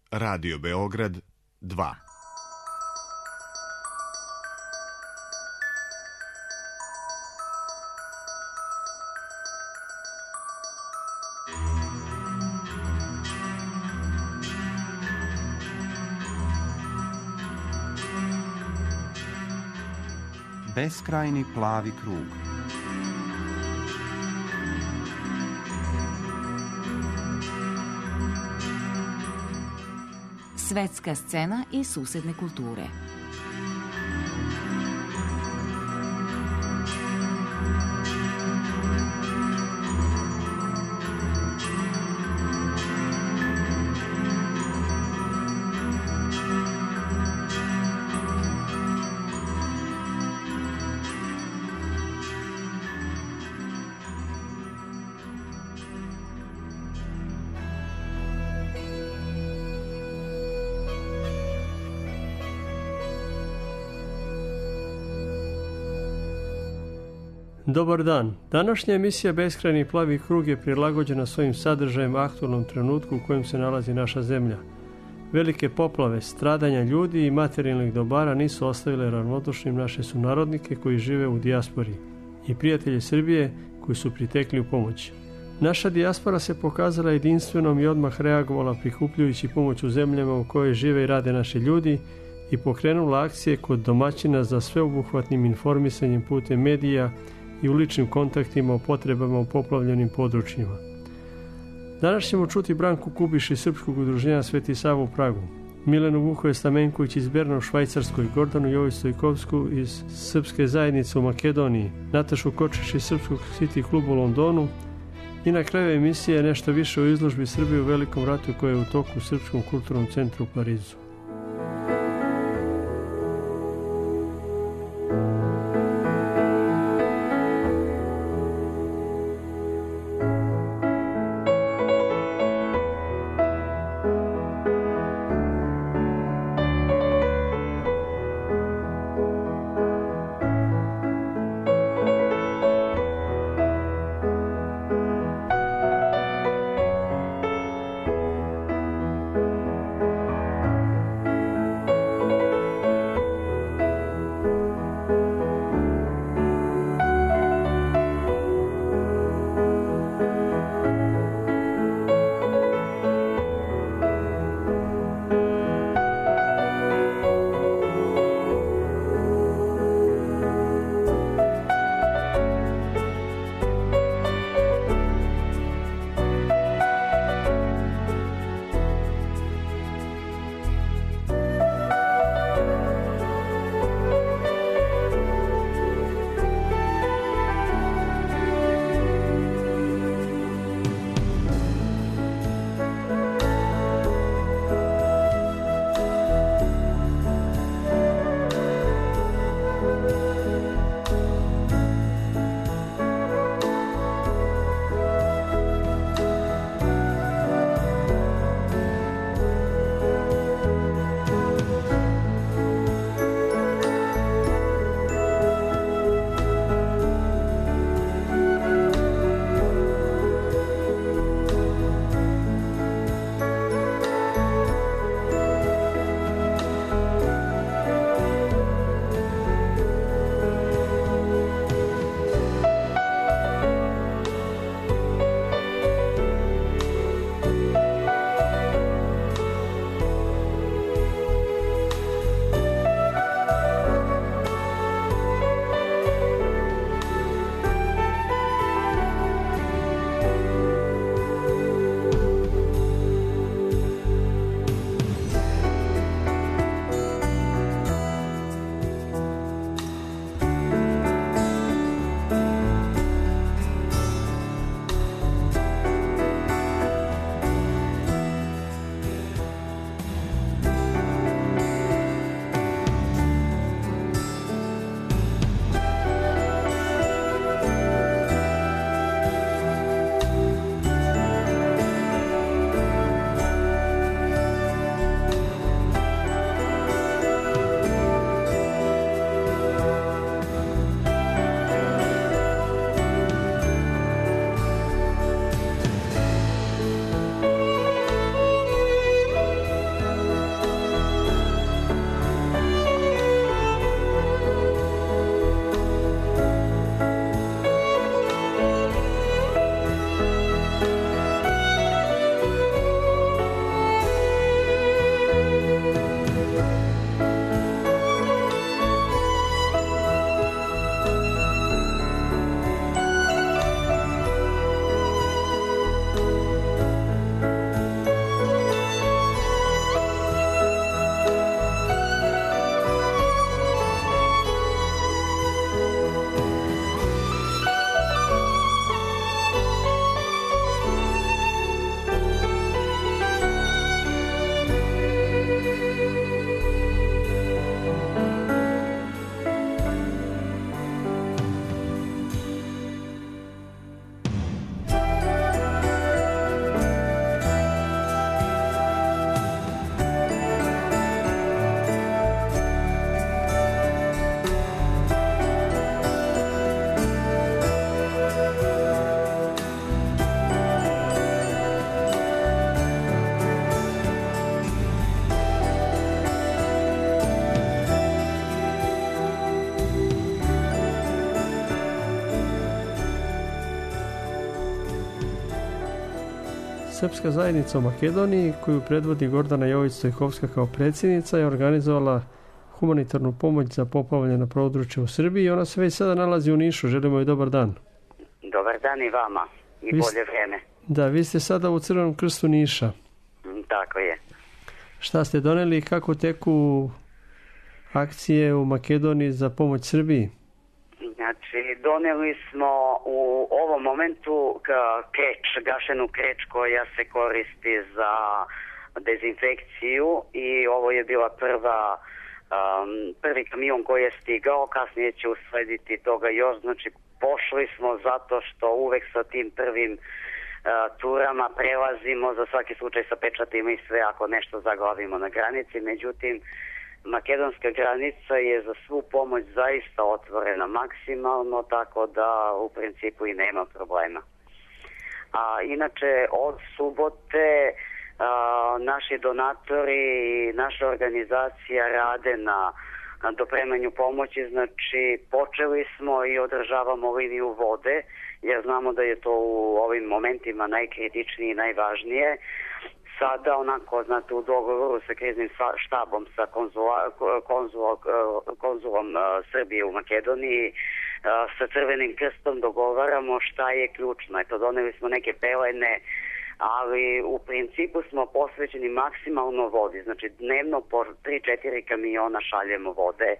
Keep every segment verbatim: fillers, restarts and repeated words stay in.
Radio Beograd dva. Beskrajni plavi krug. Svetska scena i susedne kulture. Dobar dan. Današnja emisija Beskrajni plavi krug je prilagođena svojim sadržajem aktualnom trenutku u kojem se nalazi naša zemlja. Velike poplave, stradanja ljudi i materijalnih dobara nisu ostavile ravnodušnim naše sunarodnike koji žive u dijaspori i prijatelje Srbije koji su pritekli u pomoć. Naša dijaspora se pokazala jedinstvenom i odmah reagovala prikupljujući pomoć u zemljama u kojoj žive i rade naši ljudi i pokrenula akcije kod domaćina za sveobuhvatnim informisanjem putem medija i u ličnim kontaktima o potrebama u poplavljenim područjima. Danas ćemo čuti Branku Kubiš iz Srpskog udruženja Sveti Sava u Pragu, Milenu Vukoje Stamenković iz Berna u Švajcarskoj, Gordanu Jović Stojkovsku iz Srpske zajednice u Makedoniji, Natašu Kočiš iz Srpskog City kluba u Londonu i na kraju emisije nešto više o izložbi Srbije u Velikom ratu koja je u toku u Srpskom kulturnom centru u Parizu. srpska zajednica u Makedoniji, koju predvodi Gordana Jović-Stojkovska kao predsjednica, je organizovala humanitarnu pomoć za poplavljena na području u Srbiji i ona se već sada nalazi u Nišu. Želimo joj dobar dan. Dobar dan i vama i Vi bolje vreme. Da, vi ste sada u Crvenom krstu Niša. Mm, Tako je. Šta ste doneli i kako teku akcije u Makedoniji za pomoć Srbiji? Znači, doneli smo u ovom momentu ka- kreč, gašenu kreč koja se koristi za dezinfekciju i ovo je bila prva, um, prvi kamion koji je stigao, kasnije će uslediti toga još. Znači, pošli smo zato što uvek sa tim prvim uh, turama prelazimo za svaki slučaj sa pečatima i sve ako nešto zaglavimo na granici. Međutim, makedonska granica je za svu pomoć zaista otvorena maksimalno, tako da u principu i nema problema. A inače, od subote a, naši donatori i naša organizacija rade na, na dopremanju pomoći. Znači, počeli smo i održavamo liniju vode, jer znamo da je to u ovim momentima najkritičnije i najvažnije. Sada, onako, znate, u dogovoru sa kriznim štabom, sa konzula, konzula, konzulom uh, Srbije u Makedoniji, uh, sa Crvenim krstom dogovaramo šta je ključno. Eto, doneli smo neke pelene, ali u principu smo posvećeni maksimalno vodi. Znači, dnevno po tri četiri kamiona šaljemo vode.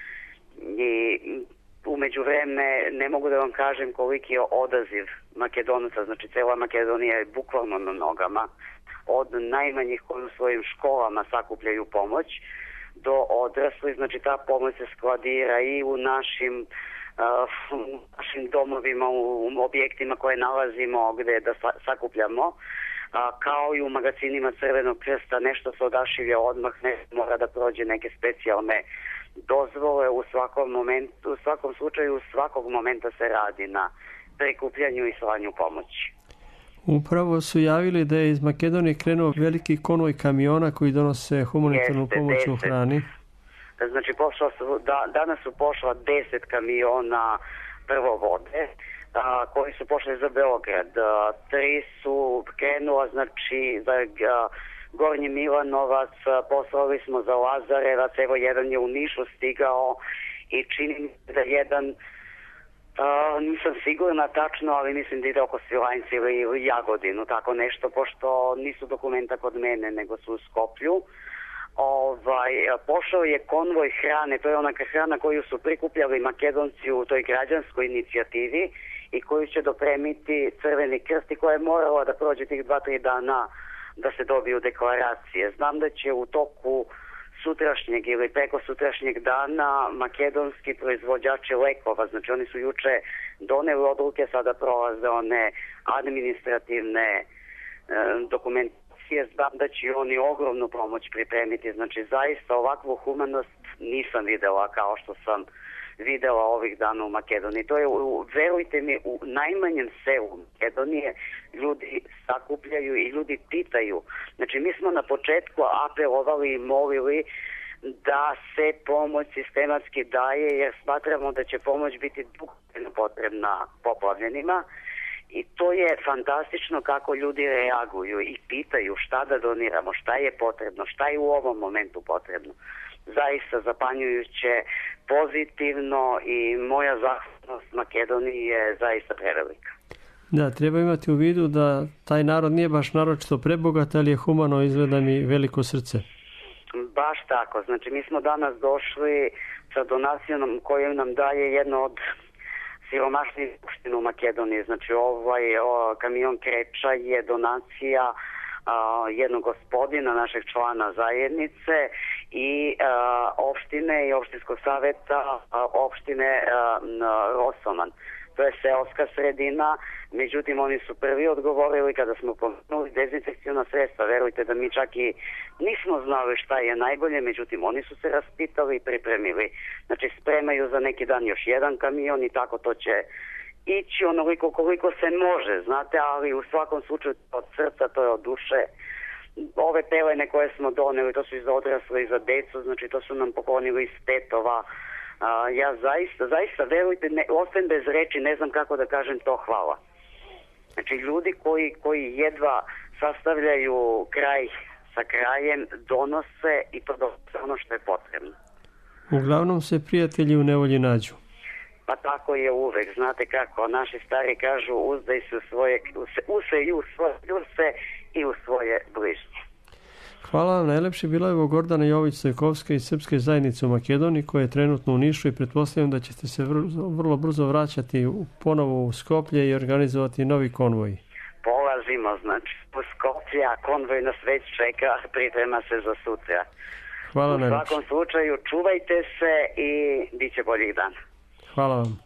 I umeđu vreme ne mogu da vam kažem koliki je odaziv Makedonaca. Znači, cela Makedonija je bukvalno na nogama. Od najmanjih koji u svojim školama sakupljaju pomoć do odraslih. Znači, ta pomoć se skladira i u našim, uh, u našim domovima, u objektima koje nalazimo gde da sakupljamo, uh, kao i u magazinima Crvenog krsta. Nešto se odašilja odmah, ne mora da prođe neke specijalne dozvole. U svakom momentu, u svakom slučaju, svakog momenta se radi na prikupljanju i slanju pomoći. Upravo su javili da je iz Makedonije krenuo veliki konvoj kamiona koji donose humanitarnu Jeste, pomoć u deset. hrani. Znači, pošla su, da, danas su pošla deset kamiona prvo vode, a, koji su pošli za Beograd. A, tri su krenula, znači, za a, Gornji Milanovac, a, poslali smo za Lazarevac, evo jedan je u Nišu stigao i čini mi se da jedan, Uh, nisam sigurna tačno, ali mislim da ide oko Svilajnci ili, ili Jagodinu, tako nešto, pošto nisu dokumenta kod mene, nego su u Skoplju. Ovaj, pošao je konvoj hrane, to je ona hrana koju su prikupljali Makedonci u toj građanskoj inicijativi i koju će dopremiti Crveni krst i koja je morala da prođe tih dva, tri dana da se dobiju deklaracije. Znam da će u toku sutrašnjeg ili preko sutrašnjeg dana makedonski proizvođači lekova, znači oni su juče doneli odluke, sada prolaze one administrativne e, dokumentacije, znam da će oni ogromnu pomoć pripremiti. Znači, zaista ovakvu humanost nisam videla kao što sam videla ovih dana u Makedoniji. To je, verujte mi, u najmanjem selu Makedonije ljudi sakupljaju i ljudi pitaju. Znači, mi smo na početku apelovali i molili da se pomoć sistematski daje, jer smatramo da će pomoć biti dugo potrebna poplavljenima. I to je fantastično kako ljudi reaguju i pitaju šta da doniramo, šta je potrebno, šta je u ovom momentu potrebno. Zaista zapanjujuće, pozitivno i moja zahvalnost Makedoniji je zaista prevelika. Da, treba imati u vidu da taj narod nije baš naročito prebogat, ali je humano, izgleda mi, veliko srce. Baš tako. Znači, mi smo danas došli sa donacijom koju nam daje jedno od siromašnijih opština u Makedoniji. Znači, ovaj o, kamion Kreča je donacija a, jednog gospodina, našeg člana zajednice i a, opštine i opštinskog saveta a, opštine a, Rosoman. To je seoska sredina, međutim oni su prvi odgovorili kada smo pomenuli dezinfekcijona sredstva. Verujte da mi čak i nismo znali šta je najbolje, međutim oni su se raspitali i pripremili. Znači, spremaju za neki dan još jedan kamion i tako to će ići onoliko koliko se može, znate, ali u svakom slučaju od srca, to je od duše. Ove pelene koje smo doneli, to su i za odrasle i za decu, znači to su nam poklonili iz Tetova. Uh, ja zaista, zaista, verujte, ne, ostajem bez reči, ne znam kako da kažem to, hvala. Znači, ljudi koji, koji jedva sastavljaju kraj sa krajem, donose i to donose ono što je potrebno. Uglavnom se prijatelji u nevolji nađu. Pa tako je uvek, znate kako, naši stari kažu uzdaj se u svoje kljuse, use i u svoje kljuse i u svoje bližnje. Hvala vam, najlepše bila je ovo Gordana Jović-Stojkovska iz Srpske zajednice u Makedoniji, koja je trenutno u Nišu, i pretpostavljam da ćete se vrlo, vrlo brzo vraćati ponovo u Skoplje i organizovati novi konvoj. Polazimo, znači, u Skoplje, a konvoj nas već čeka, priprema se za sutra. Hvala u najlepše. svakom slučaju, čuvajte se i bit će boljih dana. Hvala vam.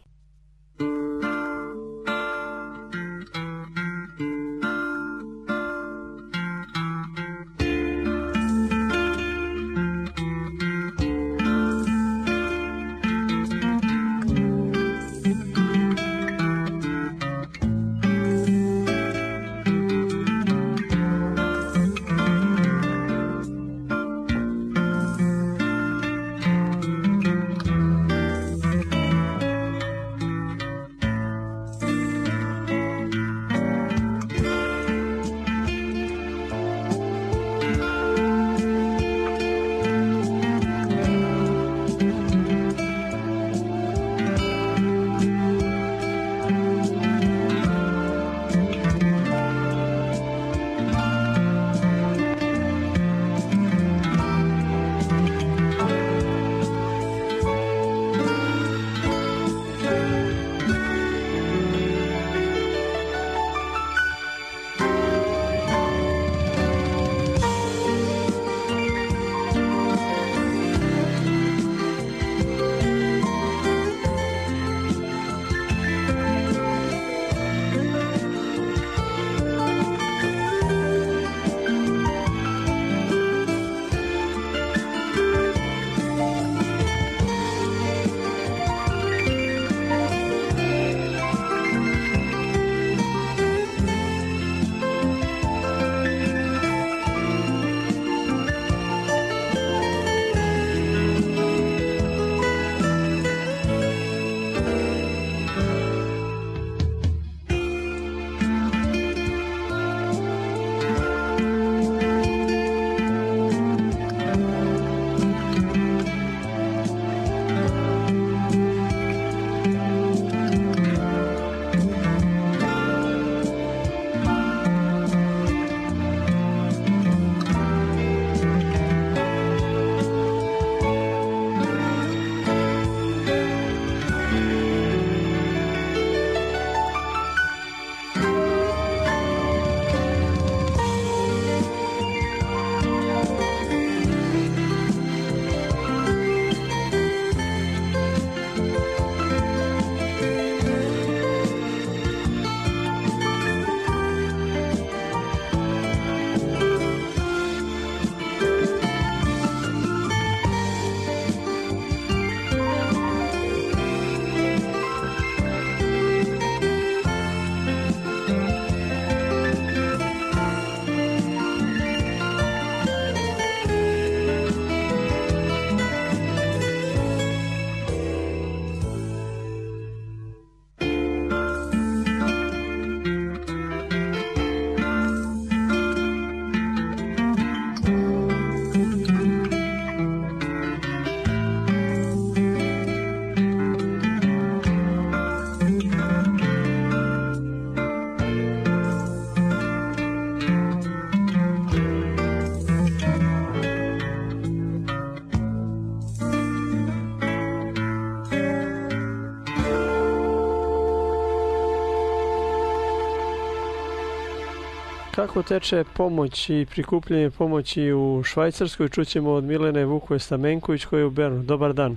Kako teče pomoć i prikupljanje pomoći u Švajcarskoj? Čućemo od Milene Vukove-Stamenković koja je u Bernu. Dobar dan.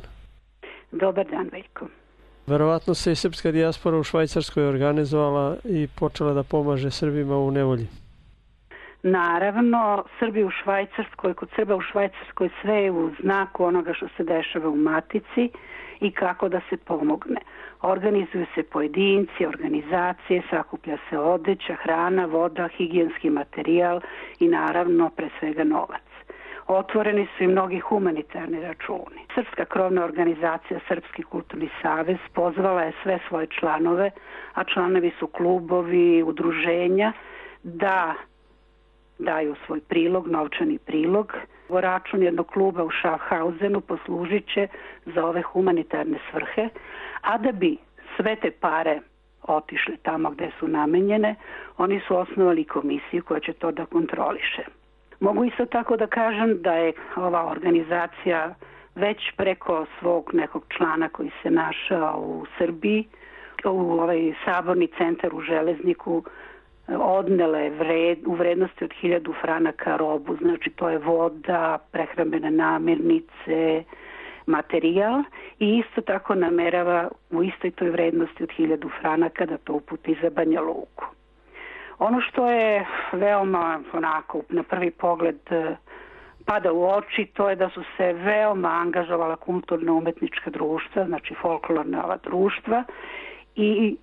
Dobar dan, Veljko. Verovatno se i srpska dijaspora u Švajcarskoj organizovala i počela da pomaže Srbima u nevolji. Naravno, Srbi u Švajcarskoj, kod Srba u Švajcarskoj sve je u znaku onoga što se dešava u Matici i kako da se pomogne. Organizuju se pojedinci, organizacije, sakuplja se odeća, hrana, voda, higijenski materijal i naravno pre svega novac. Otvoreni su i mnogi humanitarni računi. Srpska krovna organizacija Srpski kulturni savez pozvala je sve svoje članove, a članovi su klubovi, udruženja, da daju svoj prilog, novčani prilog. Račun jednog kluba u Schaffhausenu poslužit će za ove humanitarne svrhe, a da bi sve te pare otišli tamo gde su namenjene, oni su osnovali komisiju koja će to da kontroliše. Mogu isto tako da kažem da je ova organizacija već preko svog nekog člana koji se našao u Srbiji, u ovaj saborni centar u Železniku, odnele vred, u vrednosti od hiljadu franaka robu, znači to je voda, prehrambene namirnice, materijal, i isto tako namerava u istoj toj vrednosti od hiljadu franaka da to uputi za Banja Luku. Ono što je veoma onako na prvi pogled pada u oči, to je da su se veoma angažovala kulturno-umetnička društva, znači folklorna ova društva, i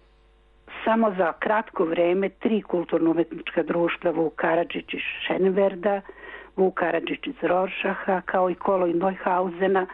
samo za kratko vreme tri kulturno-umetnička društva, Vuk Karadžić iz Šenverda, Vuk Karadžić iz Roršaha, kao i Kolo i Neuhausena,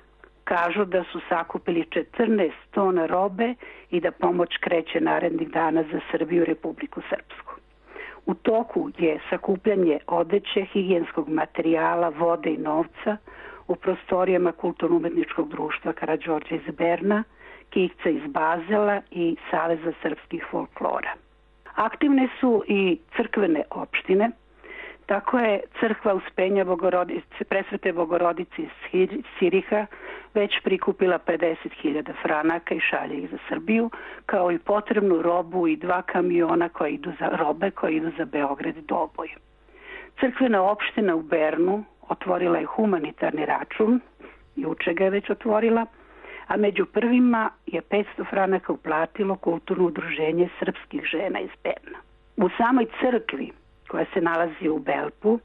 kažu da su sakupili četrnaest tona robe i da pomoć kreće narednih dana za Srbiju i Republiku Srpsku. U toku je sakupljanje odeće, higijenskog materijala, vode i novca u prostorijama kulturno-umetničkog društva Karađorđe iz Berna, Kikca iz Bazela i Saveza srpskih folklora. Aktivne su i crkvene opštine. Tako je crkva Uspenja Bogorodice, Presvete Bogorodice iz Siriha već prikupila pedeset hiljada franaka i šalje ih za Srbiju, kao i potrebnu robu i dva kamiona koje idu za robe koje idu za Beograd i Doboj. Crkvena opština u Bernu otvorila je humanitarni račun, juče ga je već otvorila, a među prvima je petsto franaka uplatilo kulturno udruženje srpskih žena iz Berna. U samoj crkvi koja se nalazi u Belpu,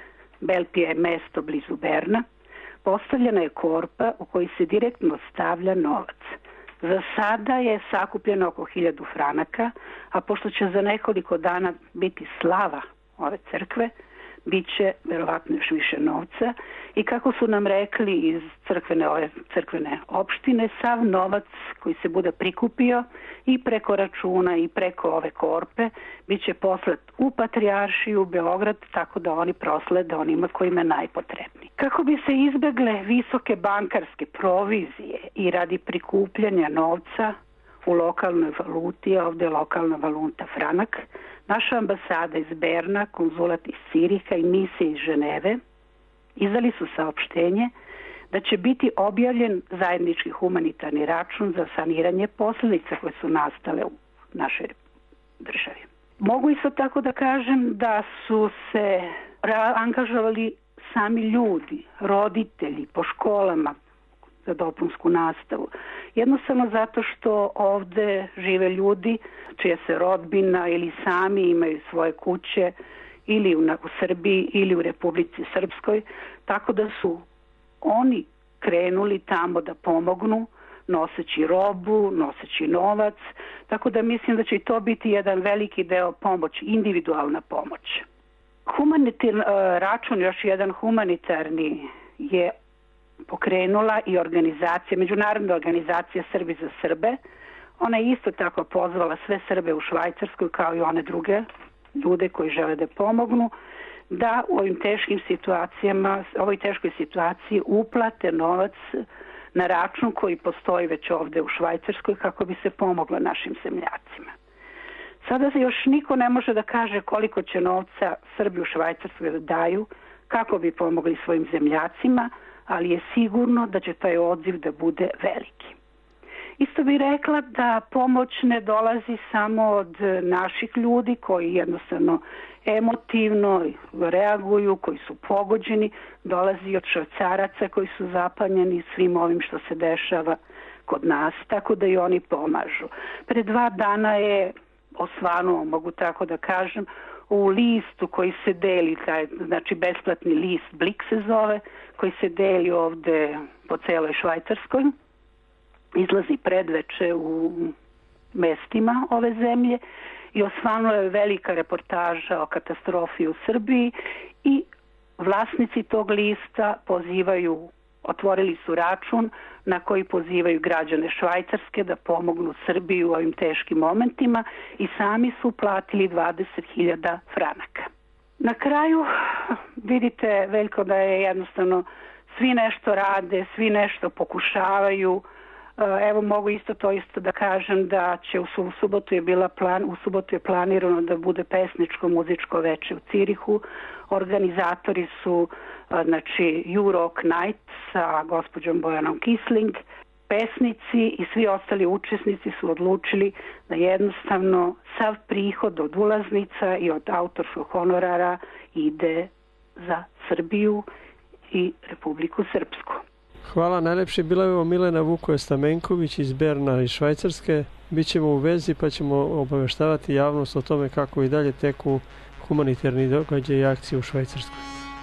Belpi je mesto blizu Berna, postavljena je korpa u kojoj se direktno stavlja novac. Za sada je sakupljeno oko hiljadu franaka, a pošto će za nekoliko dana biti slava ove crkve, bit će verovatno još više novca, i kako su nam rekli iz crkvene, ove crkvene opštine, sav novac koji se bude prikupio i preko računa i preko ove korpe bit će poslat u Patrijaršiju u Beograd, tako da oni proslede onima kojima je najpotrebniji. Kako bi se izbegle visoke bankarske provizije i radi prikupljanja novca u lokalnoj valuti, a ovde je lokalna valuta franak, naša ambasada iz Berna, konzulat iz Siriha i misije iz Ženeve izdali su saopštenje da će biti objavljen zajednički humanitarni račun za saniranje posljedica koje su nastale u našoj državi. Mogu isto tako da kažem da su se angažovali sami ljudi, roditelji po školama za dopunsku nastavu. Jednostavno zato što ovde žive ljudi čija se rodbina ili sami imaju svoje kuće ili u, u Srbiji ili u Republici Srpskoj, tako da su oni krenuli tamo da pomognu, noseći robu, noseći novac, tako da mislim da će i to biti jedan veliki deo pomoći, individualna pomoć. Humanitarni račun, još jedan humanitarni, je pokrenula i organizacija, međunarodna organizacija Srbi za Srbe. Ona je isto tako pozvala sve Srbe u Švajcarskoj, kao i one druge ljude koji žele da pomognu, da u ovim teškim situacijama, ovoj teškoj situaciji uplate novac na račun koji postoji već ovde u Švajcarskoj kako bi se pomoglo našim zemljacima. Sada se još niko ne može da kaže koliko će novca Srbi u Švajcarskoj da daju kako bi pomogli svojim zemljacima, ali je sigurno da će taj odziv da bude veliki. Isto bih rekla da pomoć ne dolazi samo od naših ljudi koji jednostavno emotivno reaguju, koji su pogođeni, dolazi od Švajcaraca koji su zapanjeni svim ovim što se dešava kod nas, tako da i oni pomažu. Pre dva dana je osvanuo, mogu tako da kažem, u listu koji se deli, taj, znači besplatni list Blik se zove, koji se deli ovde po celoj Švajcarskoj, izlazi predveče u mestima ove zemlje i osvanula je velika reportaža o katastrofi u Srbiji i vlasnici tog lista pozivaju, otvorili su račun na koji pozivaju građane Švajcarske da pomognu Srbiji u ovim teškim momentima i sami su platili dvadeset hiljada franaka. Na kraju vidite, Veljko, da je jednostavno svi nešto rade, svi nešto pokušavaju. Evo mogu isto to isto da kažem da će u subotu je bila plan, u subotu je planirano da bude pesničko muzičko veče u Cirihu. Organizatori su znači Euroc Night sa gospođom Bojanom Kisling. Pesnici i svi ostali učesnici su odlučili da jednostavno sav prihod od ulaznica i od autorskog honorara ide za Srbiju i Republiku Srpsku. Hvala najlepše. Bila je ovo Milena Vukoje-Stamenković iz Berna iz Švajcarske. Bićemo u vezi pa ćemo obaveštavati javnost o tome kako i dalje teku humanitarni događaj i akcije u Švajcarskoj.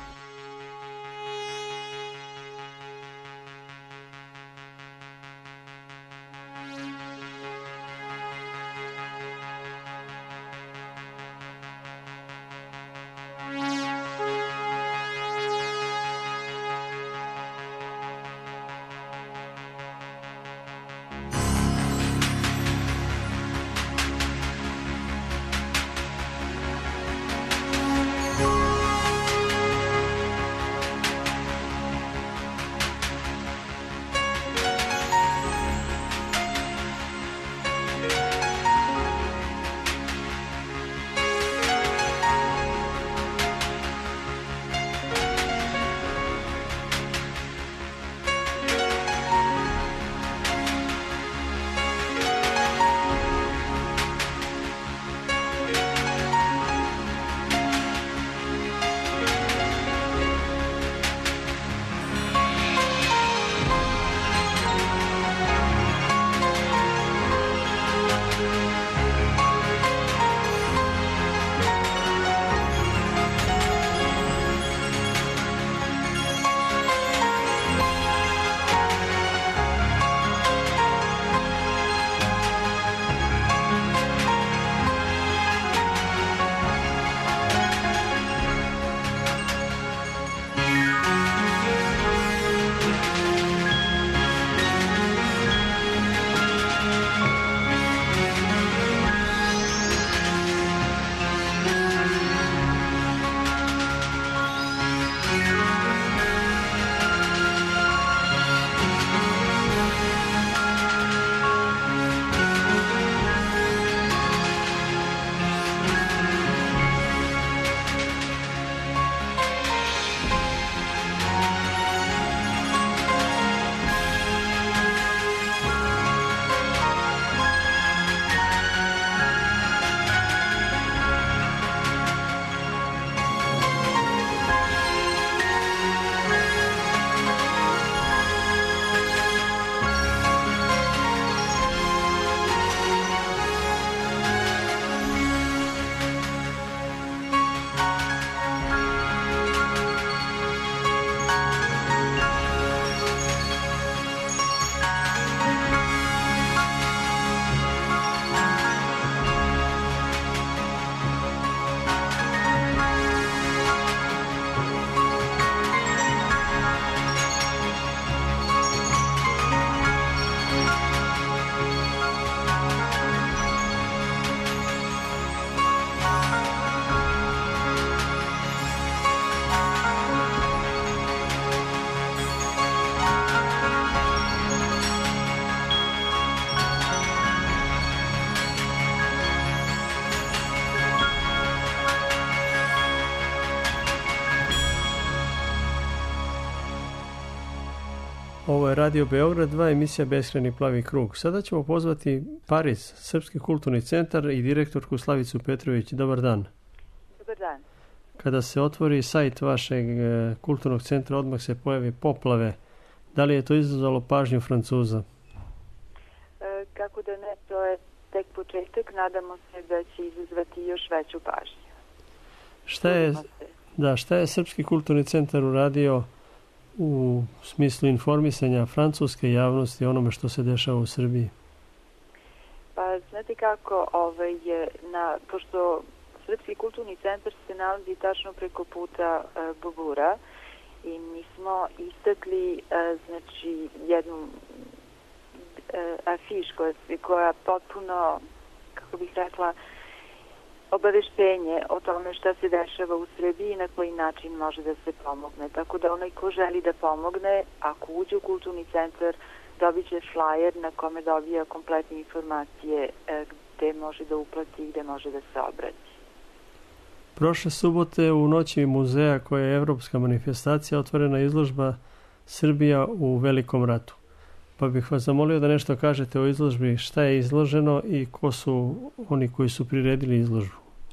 Ovo je Radio Beograd dva, emisija Beskrajni plavi krug. Sada ćemo pozvati Pariz, Srpski kulturni centar i direktorku Slavicu Petrović. Dobar dan. Dobar dan. Kada se otvori sajt vašeg kulturnog centra, odmah se pojave poplave. Da li je to izazvalo pažnju Francuza? E, kako da ne, to je tek početak. Nadamo se da će izazvati još veću pažnju. Šta je, da, šta je Srpski kulturni centar uradio u smislu informisanja francuske javnosti o onome što se dešava u Srbiji? Pa znate kako, ovaj, na, pošto Srpski kulturni centar se nalazi tačno preko puta e, Bobura i mi smo istakli e, znači jednu e, afiš koja, koja potpuno, kako bih rekla, obaveštenje o tome šta se dešava u Srbiji i na koji način može da se pomogne. Tako da onaj ko želi da pomogne, ako uđe u kulturni centar, dobit će flyer na kome dobija kompletne informacije gde može da uplati i gde može da se obrati. Prošle subote u noći muzeja, koja je evropska manifestacija, otvorena izložba Srbija u Velikom ratu. Pa bih vas zamolio da nešto kažete o izložbi, šta je izloženo i ko su oni koji su priredili izložbu.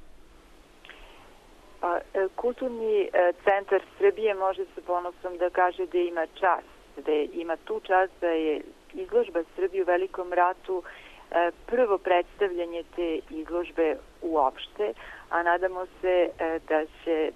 Pa, Kulturni centar Srbije može se ponosom da kaže da ima čast, da ima tu čast da je izložba Srbije u Velikom ratu prvo predstavljanje te izložbe uopšte, a nadamo se da će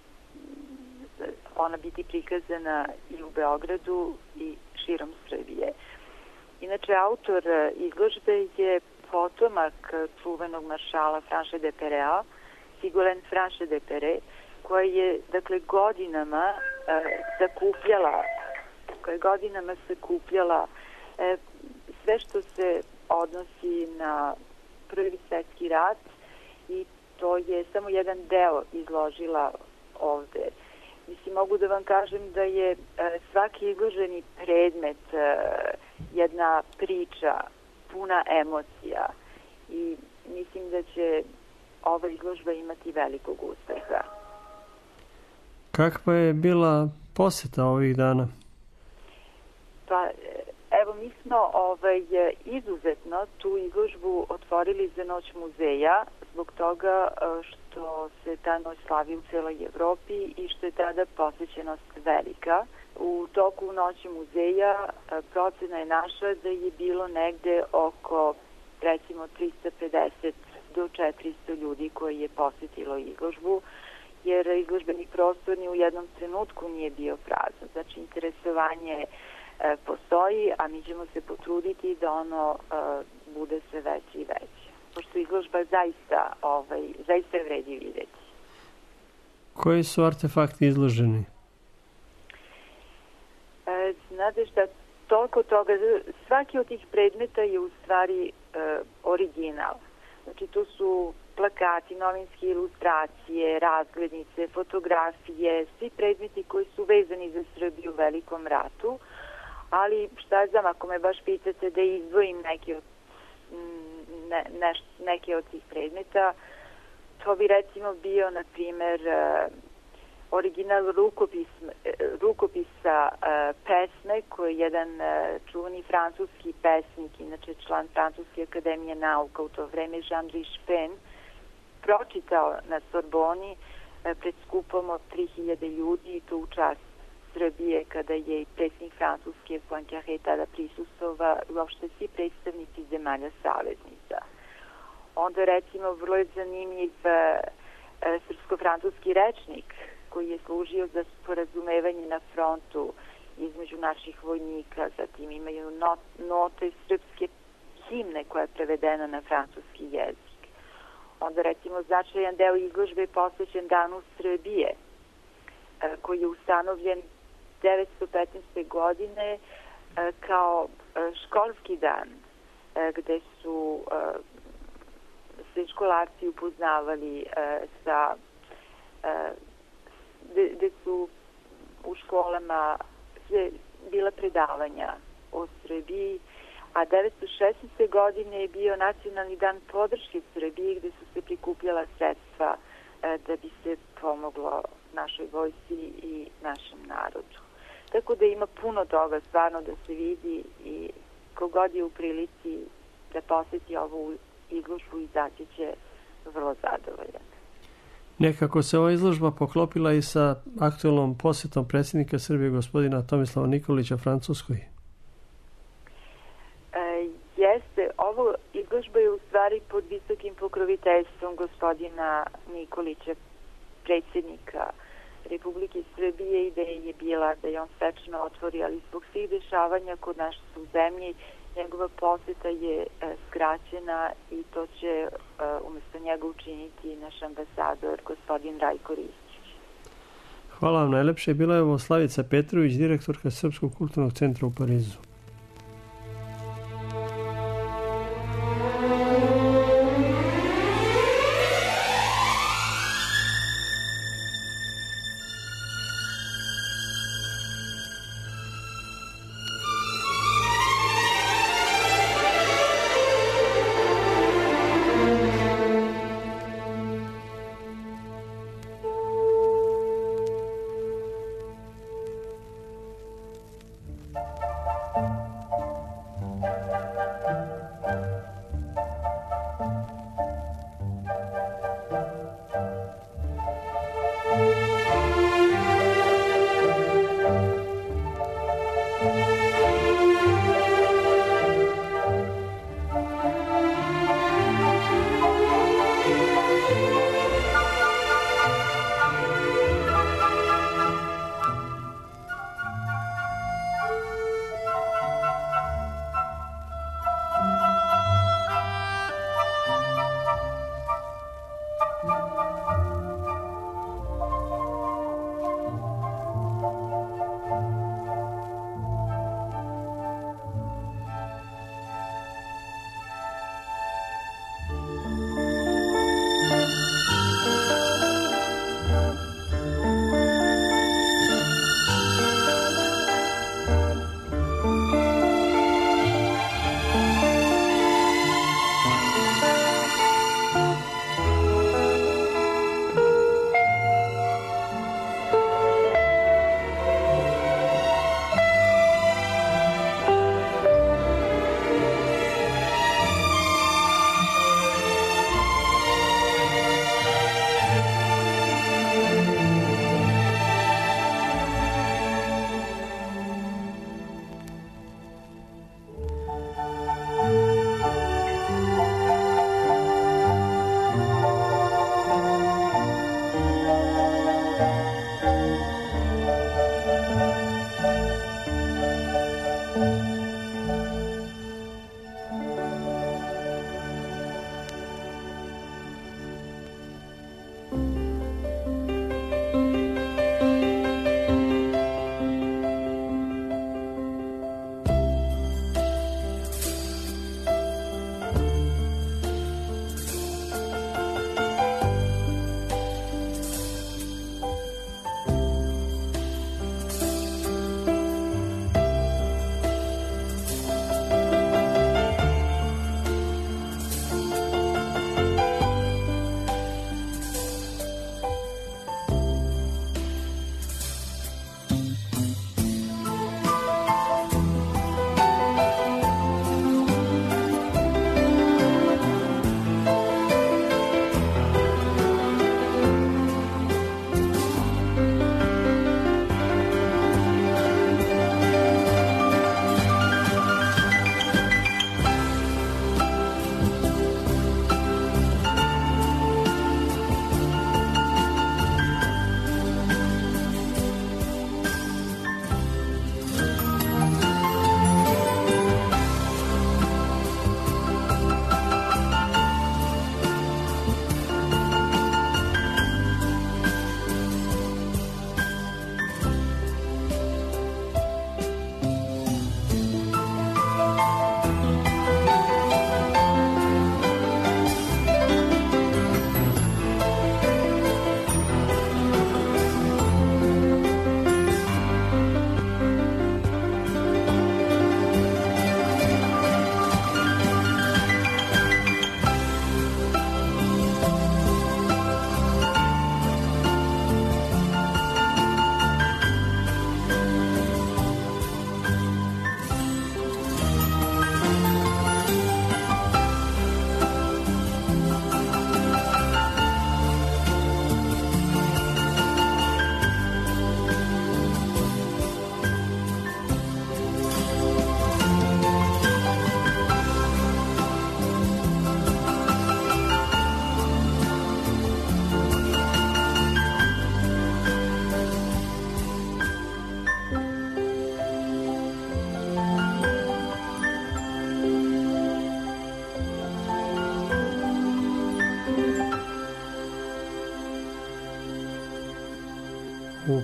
ona biti prikazana i u Beogradu i širom Srbije. Inače, autor izložbe je potomak čuvenog maršala Franše de Perea, Sigolène Franche de Perret, koja je, dakle, godinama sakupljala koja je godinama sakupljala sve što se odnosi na Prvi svjetski rat i to je samo jedan deo izložila ovde. Mislim, mogu da vam kažem da je e, svaki izloženi predmet e, jedna priča puna emocija i mislim da će ova izložba imati velikog uspeha. Kakva je bila poseta ovih dana? Pa, evo, mi smo ovaj, izuzetno tu izložbu otvorili za Noć muzeja zbog toga što se ta noć slavi u celoj Evropi i što je tada posvećenost velika. U toku Noći muzeja procena je naša da je bilo negde oko recimo trista pedeset do četiristo ljudi koji je posjetilo izložbu, jer izložbeni prostor ni u jednom trenutku nije bio prazan. Znači, interesovanje e, postoji, a mi ćemo se potruditi da ono e, bude sve veće i veće. Pošto izložba zaista, ovaj, zaista vredi vidjeti. Koji su artefakti izloženi? E, znate šta, toliko toga, svaki od tih predmeta je u stvari e, original. Znači, tu su plakati, novinske ilustracije, razglednice, fotografije, svi predmeti koji su vezani za Srbiju u Velikom ratu, ali šta znam, ako me baš pitate da izdvojim neke od, ne, neš, neke od tih predmeta, to bi recimo bio, na primer, original rukopis, rukopisa pesme koji je jedan čuveni francuski pesnik, inače član Francuske akademije nauka u to vreme, Jean Richepin, pročitao na Sorboni pred skupom od tri hiljade ljudi i to u čast Srbije, kada je i predsjednik Francuske Poincaré tada prisustvovao, uopšte svi predstavnici zemalja saveznica. Onda recimo vrlo je zanimljiv srpsko-francuski rečnik koji je služio za sporazumevanje na frontu između naših vojnika, zatim imaju not, note srpske himne koja je prevedena na francuski jezik. Onda recimo značajan deo izložbe je posvećen Danu Srbije, koji je ustanovljen devetsto petnaeste. godine kao školski dan, gde su se školarci upoznavali sa gde su u školama bila predavanja o Srbiji, a devetsto šesnaeste. godine je bio nacionalni dan podrške Srbiji gde su se prikupljala sredstva da bi se pomoglo našoj vojsci i našem narodu. Tako da ima puno toga stvarno da se vidi i kogod je u prilici da posjeti ovu izložbu izaći će vrlo zadovoljan. Nekako se ova izložba poklopila i sa aktualnom posjetom predsjednika Srbije gospodina Tomislava Nikolića Francuskoj. E, jeste, ovo izložba je u stvari pod visokim pokroviteljstvom gospodina Nikolića, predsjednika Republike Srbije, i da je bila da je on svečno otvori, ali zbog svih dešavanja kod naše u zemlji njegova posjeta je e, skraćena i to će e, umjesto njega učiniti naš ambasador gospodin Rajko Ristić. Hvala vam najlepše. Bila je ovo Slavica Petrović, direktorka Srpskog kulturnog centra u Parizu.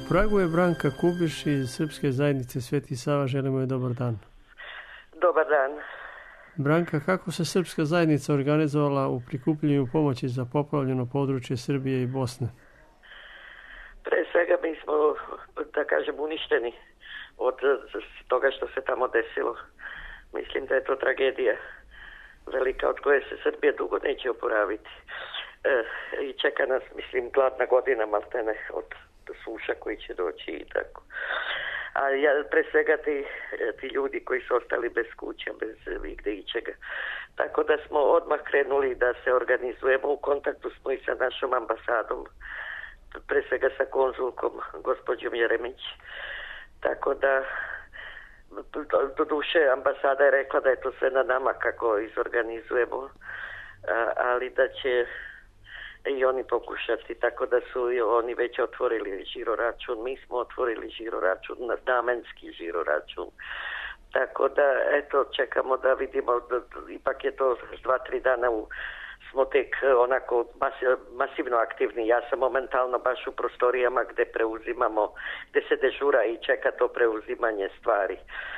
Pragu je Branka Kubiš iz Srpske zajednice Sveti Sava. Želimo joj dobar dan. Dobar dan. Branka, kako se Srpska zajednica organizovala u prikupljanju pomoći za poplavljeno područje Srbije i Bosne? Pre svega mi smo, da kažem, uništeni od toga što se tamo desilo. Mislim da je to tragedija velika od koje se Srbija dugo neće oporaviti. E, I čeka nas, mislim, gladna godina maltene od suša koji će doći i tako. A ja, pre svega ti, ti ljudi koji su ostali bez kuća, bez igde ičega. Tako da smo odmah krenuli da se organizujemo. U kontaktu smo i sa našom ambasadom, pre svega sa konzulkom, gospođom Jeremić. Tako da, do duše, ambasada je rekla da je to sve na nama kako izorganizujemo, a, ali da će i oni pokušati, tako da su i oni već otvorili žiro račun. Mi smo otvorili žiro račun, namenski žiro račun. Tako da, eto, čekamo da vidimo, da, ipak je to dva, tri dana u, smo tek onako masivno aktivni. Ja sam momentalno baš u prostorijama gde preuzimamo, gde se dežura i čeka to preuzimanje stvari.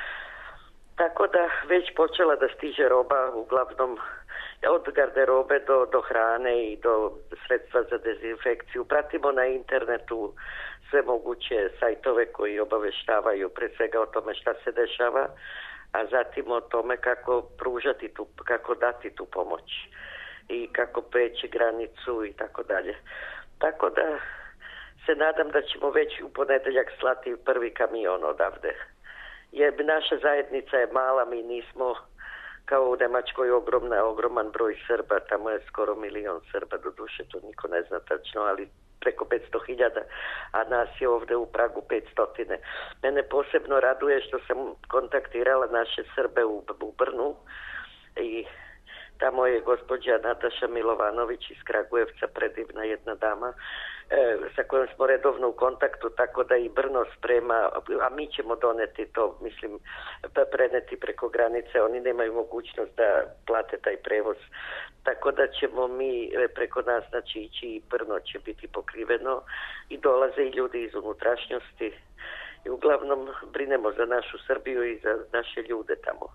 Tako da već počela da stiže roba, uglavnom od garderobe do, do hrane i do sredstva za dezinfekciju. Pratimo na internetu sve moguće sajtove koji obaveštavaju pre svega o tome šta se dešava, a zatim o tome kako pružati tu, kako dati tu pomoć i kako preći granicu i tako dalje. Tako da se nadam da ćemo već u ponedeljak slati prvi kamion odavde. Jer naša zajednica je mala, mi nismo kao u Nemačkoj ogromna, ogroman broj Srba, tamo je skoro milion Srba, do duše to niko ne zna tačno, ali preko petsto hiljada, a nas je ovde u Pragu petsto. Mene posebno raduje što sam kontaktirala naše Srbe u, u Brnu i tamo je gospođa Nataša Milovanović iz Kragujevca, predivna jedna dama, e, sa kojom smo redovno u kontaktu, tako da i Brno sprema, a mi ćemo doneti to, mislim, preneti preko granice, oni nemaju mogućnost da plate taj prevoz, tako da ćemo mi preko nas, znači, ići i Brno će biti pokriveno i dolaze i ljudi iz unutrašnjosti i uglavnom brinemo za našu Srbiju i za naše ljude tamo.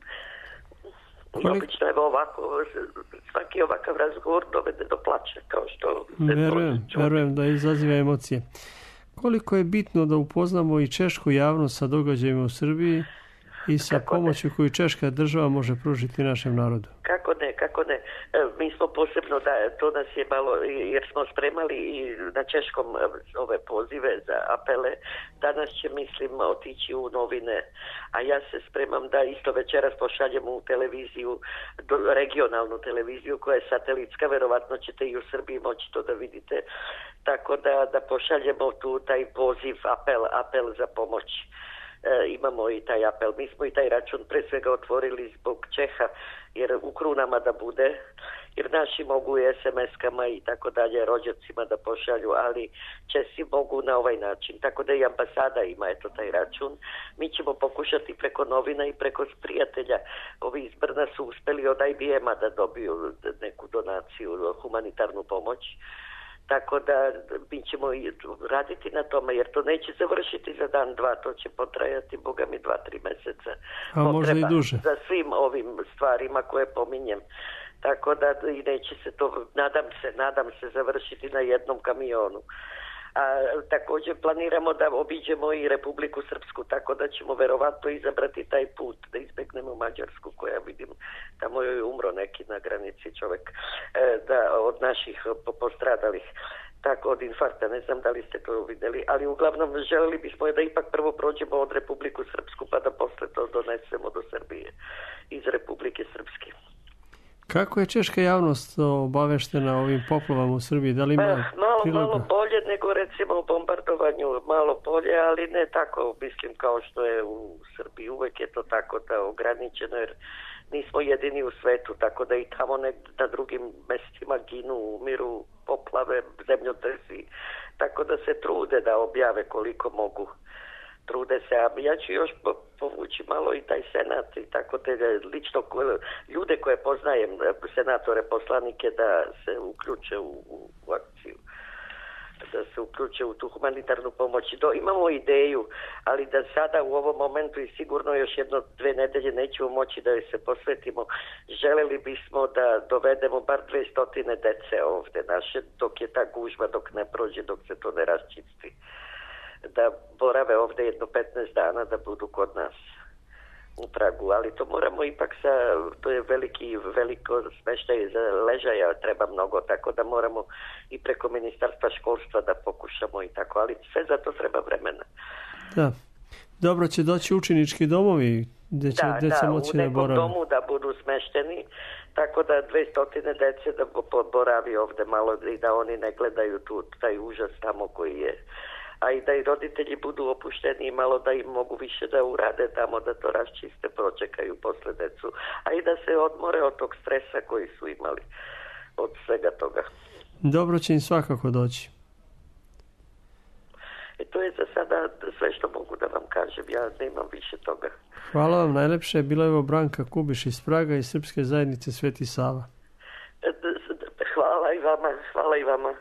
I obično je ovako, svaki ovakav razgovor dovede do plaća, kao što... Verujem, verujem da izaziva emocije. Koliko je bitno da upoznamo i češku javnost sa događajima u Srbiji i sa kako pomoću ne? koju češka država može pružiti našem narodu? Kako ne, kako ne. Mi smo posebno, da, to nas je malo, jer smo spremali i na češkom ove pozive za apele. Danas će, mislim, otići u novine, a ja se spremam da isto večeras pošaljemo u televiziju, regionalnu televiziju koja je satelitska, verovatno ćete i u Srbiji moći to da vidite, tako da, da pošaljemo tu taj poziv, apel, apel za pomoć. E, imamo i taj apel. Mi smo i taj račun pre svega otvorili zbog Čeha, jer u krunama da bude, jer naši mogu i es em eskama i tako dalje rođacima da pošalju, ali Česi mogu na ovaj način. Tako da i ambasada ima eto taj račun. Mi ćemo pokušati preko novina i preko prijatelja. Ovi iz Brna su uspeli od I B M-a da dobiju neku donaciju, humanitarnu pomoć. Tako da mi ćemo raditi na tome, jer to neće završiti za dan, dva, to će potrajati, boga mi, dva, tri meseca. A možda i duže. Za svim ovim stvarima koje pominjem. Tako da i neće se to, nadam se, nadam se završiti na jednom kamionu. A također planiramo da obiđemo i Republiku Srpsku, tako da ćemo verovatno izabrati taj put, da izbegnemo Mađarsku, koja vidim, tamo je umro neki na granici čovjek, da, od naših postradalih, tako od infarkta, ne znam da li ste to vidjeli, ali uglavnom želeli bismo da ipak prvo prođemo od Republiku Srpsku, pa da posle to donesemo do Srbije, iz Republike Srpske. Kako je češka javnost obaveštena ovim poplavama u Srbiji? Da li ima pa, malo, priloga? malo bolje nego recimo u bombardovanju, malo bolje, ali ne tako, mislim, kao što je u Srbiji. Uvek je to tako da ograničeno, jer nismo jedini u svetu, tako da i tamo negdje na drugim mestima ginu, umiru, poplave, zemljotresi, tako da se trude da objave koliko mogu. Trude se, a ja ću još povući malo i taj senat i tako te lično ljude koje poznajem, senatore, poslanike, da se uključe u, u, u akciju. da se uključe u tu humanitarnu pomoć. Do, imamo ideju, ali da sada u ovom momentu i sigurno još jedno dve nedelje nećemo moći da joj se posvetimo. Želeli bismo da dovedemo bar dve stotine dece ovde naše, dok je ta gužva, dok ne prođe, dok se to ne raščisti. Da borave ovde jedno petnaest dana, da budu kod nas u Pragu, ali to moramo ipak sa, to je veliki, veliko smeštaj za ležaja, treba mnogo, tako da moramo i preko Ministarstva školstva da pokušamo i tako, ali sve za to treba vremena. Da, dobro će doći učenički domovi gdje će da, deca da, moći u da nekom borave. domu da budu smešteni, tako da dve stotine dece da boravi ovde malo i da oni ne gledaju tu, taj užas tamo koji je, a i da i roditelji budu opušteni i malo da im mogu više da urade tamo, da to raščiste, pročekaju posle decu, a i da se odmore od tog stresa koji su imali od svega toga. Dobro će im svakako doći. E to je za sada sve što mogu da vam kažem, ja nemam više toga. Hvala vam najlepše, bila je ovo Branka Kubiš iz Praga i Srpske zajednice Sveti Sava. Hvala i vama, hvala i vama.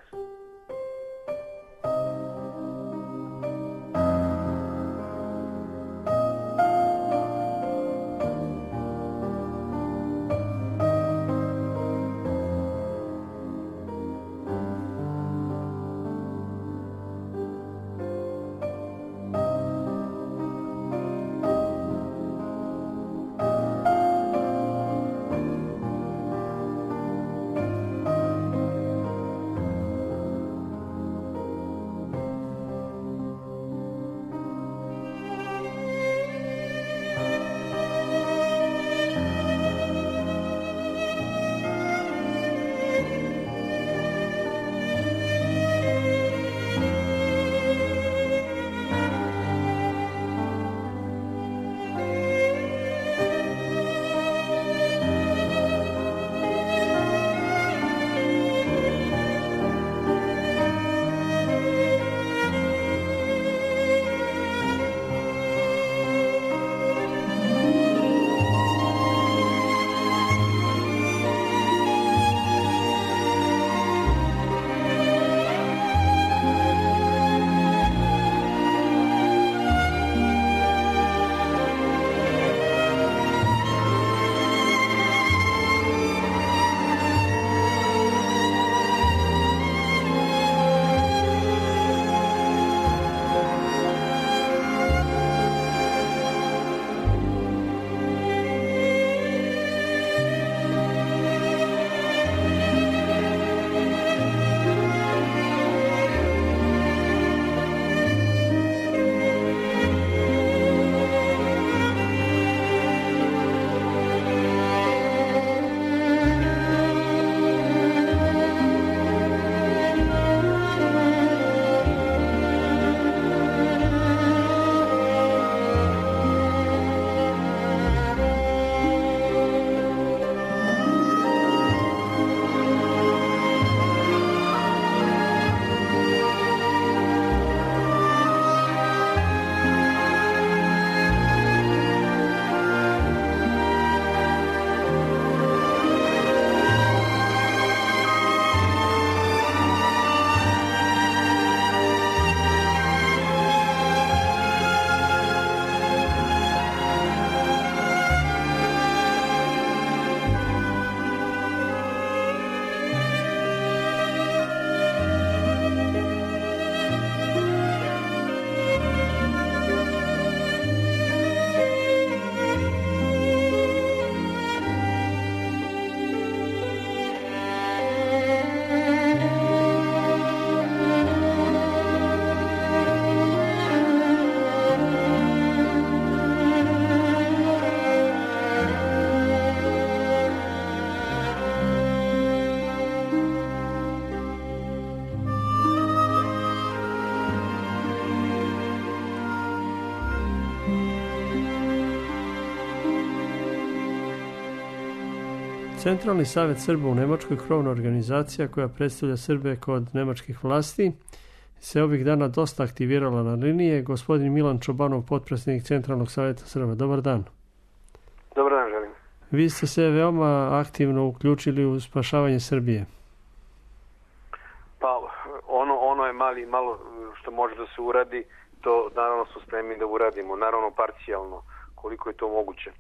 Centralni savjet Srba u Nemačkoj, krovna organizacija koja predstavlja Srbe kod nemačkih vlasti, se ovih dana dosta aktivirala na linije. Gospodin Milan Čobanov, potpredsjednik Centralnog savjeta Srba. Dobar dan. Dobar dan, želim. Vi ste se veoma aktivno uključili u spašavanje Srbije. Pa, ono, ono je mali, malo što može da se uradi, to naravno su spremni da uradimo, naravno parcijalno, koliko je to moguće.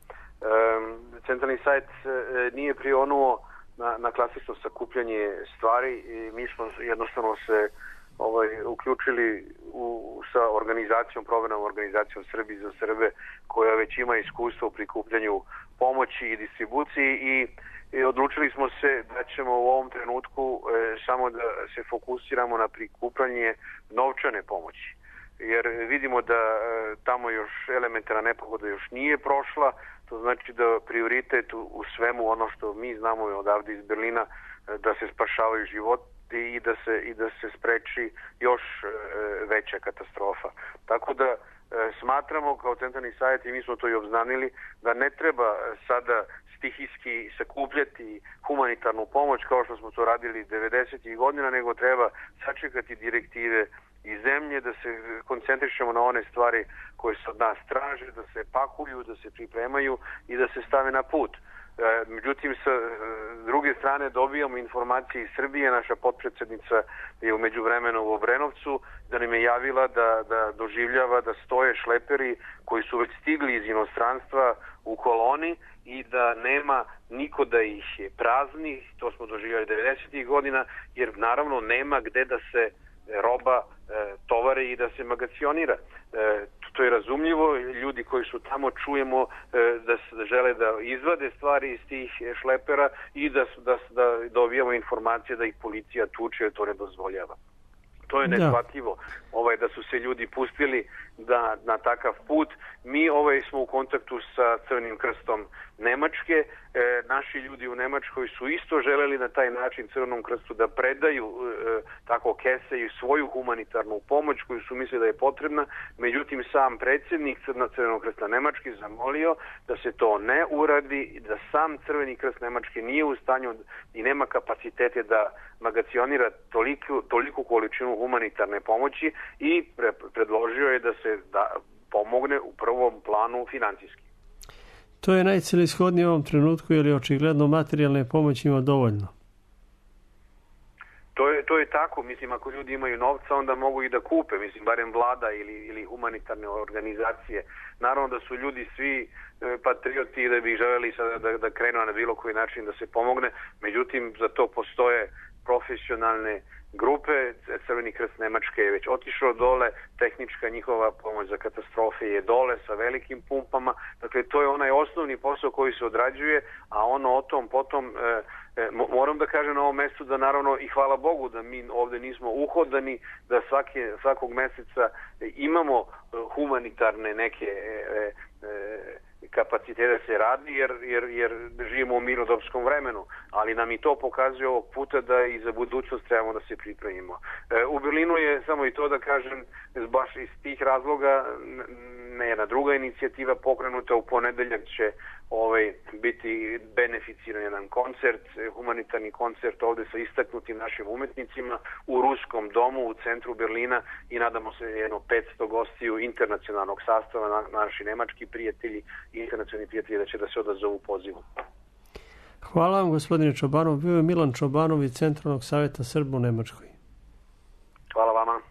Centralni savjet nije prionuo na, na klasično sakupljanje stvari i mi smo jednostavno se ovaj, uključili u, sa organizacijom, proverenom organizacijom Srbi za Srbe, koja već ima iskustvo u prikupljanju pomoći i distribuciji i, i odlučili smo se da ćemo u ovom trenutku e, samo da se fokusiramo na prikupljanje novčane pomoći. Jer vidimo da e, tamo još elementarna nepogoda još nije prošla, to znači da prioritet u, u svemu ono što mi znamo odavde iz Berlina, e, da se spašavaju životi i da se, i da se spreči još e, veća katastrofa. Tako da e, smatramo kao Centralni savjet, i mi smo to i obznanili, da ne treba sada stihijski sakupljati humanitarnu pomoć kao što smo to radili devedesetih godina, nego treba sačekati direktive iz zemlje, da se koncentrišemo na one stvari koje se od nas traže, da se pakuju, da se pripremaju i da se stave na put. Međutim, sa druge strane dobijamo informacije iz Srbije. Naša potpredsednica je u međuvremenu u Obrenovcu, da nam je javila da, da doživljava da stoje šleperi koji su već stigli iz inostranstva u koloni i da nema niko da ih je prazni. To smo doživljali devedesetih godina, jer naravno nema gde da se roba e, tovare i da se magacionira. E, to je razumljivo. Ljudi koji su tamo čujemo e, da, da žele da izvade stvari iz tih šlepera i da, da, da dobijamo informacije da ih policija tuče, jer to ne dozvoljava. To je neshvatljivo, ovaj, da su se ljudi pustili da, na takav put. Mi ovaj, smo u kontaktu sa Crvenim krstom Nemačke. E, naši ljudi u Nemačkoj su isto želeli na taj način Crvenom krstu da predaju e, tako kese i svoju humanitarnu pomoć koju su mislili da je potrebna. Međutim, sam predsjednik Crvenog krsta Nemačke zamolio da se to ne uradi, da sam Crveni krst Nemačke nije u stanju i nema kapacitete da magacionira toliku, toliku količinu humanitarne pomoći i pre, predložio je da se da pomogne u prvom planu financijski. To je najcelishodnije u ovom trenutku, jer je očigledno materijalne pomoći ima dovoljno. To je, to je tako. Mislim, ako ljudi imaju novca, onda mogu i da kupe. Mislim, barem vlada ili, ili humanitarne organizacije. Naravno da su ljudi svi e, patrioti da bi želeli sada da, da krenu na bilo koji način da se pomogne. Međutim, za to postoje profesionalne grupe. Crveni krst Nemačke je već otišao dole, tehnička njihova pomoć za katastrofe je dole sa velikim pumpama. Dakle, to je onaj osnovni posao koji se odrađuje, a ono o tom potom e, e, moram da kažem na ovom mestu da naravno i hvala Bogu da mi ovde nismo uhodani, da svake, svakog meseca imamo humanitarne neke e, e, kapacitete da se radi, jer, jer, jer živimo u mirnodopskom vremenu, ali nam i to pokazuje ovog puta da i za budućnost trebamo da se pripremimo. E, u Berlinu je, samo i to da kažem, baš iz tih razloga ne jedna druga inicijativa pokrenuta. U ponedeljak će ovaj, biti beneficiran jedan koncert, humanitarni koncert ovde sa istaknutim našim umetnicima u Ruskom domu u centru Berlina i nadamo se jedno petsto gostiju internacionalnog sastava, na, naši nemački prijatelji i internacionalni prijatelji da će da se odazovu pozivu. Hvala vam, gospodine Čobanov. Bio je Milan Čobanov iz Centralnog savjeta Srba u Nemačkoj. Hvala vama.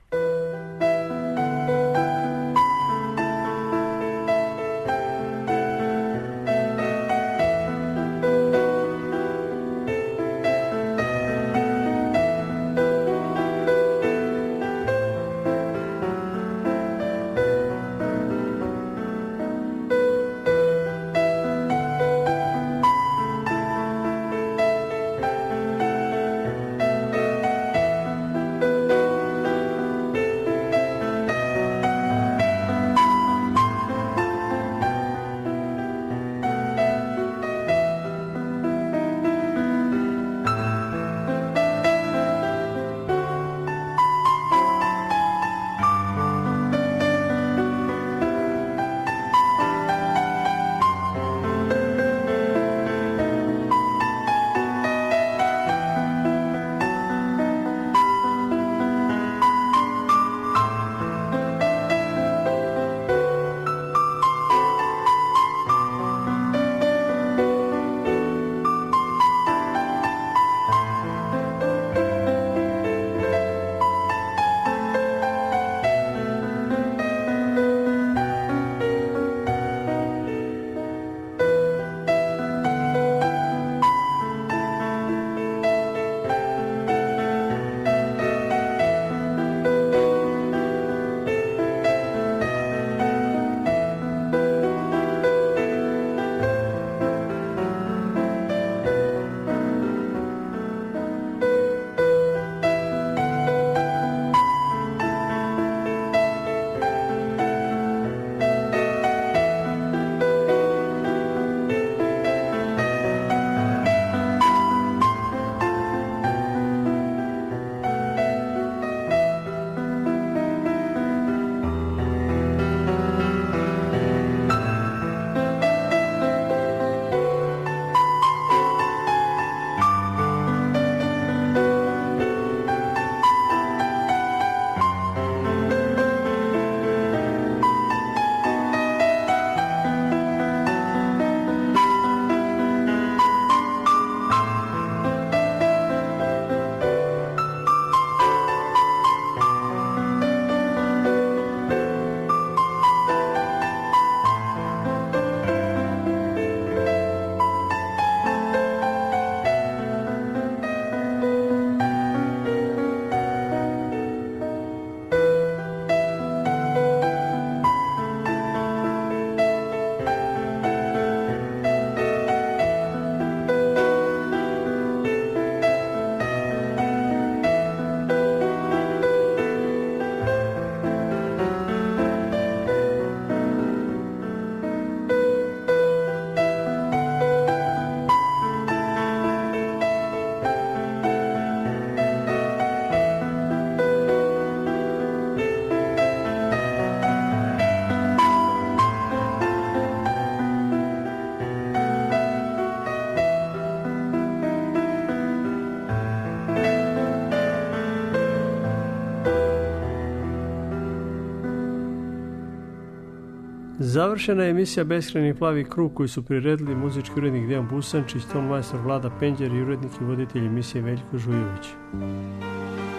Završena je emisija Beskrajni plavi krug koju su priredili muzički urednik Dejan Busančić, ton majstor Vlada Penđer i urednik i voditelj emisije Veljko Žujović.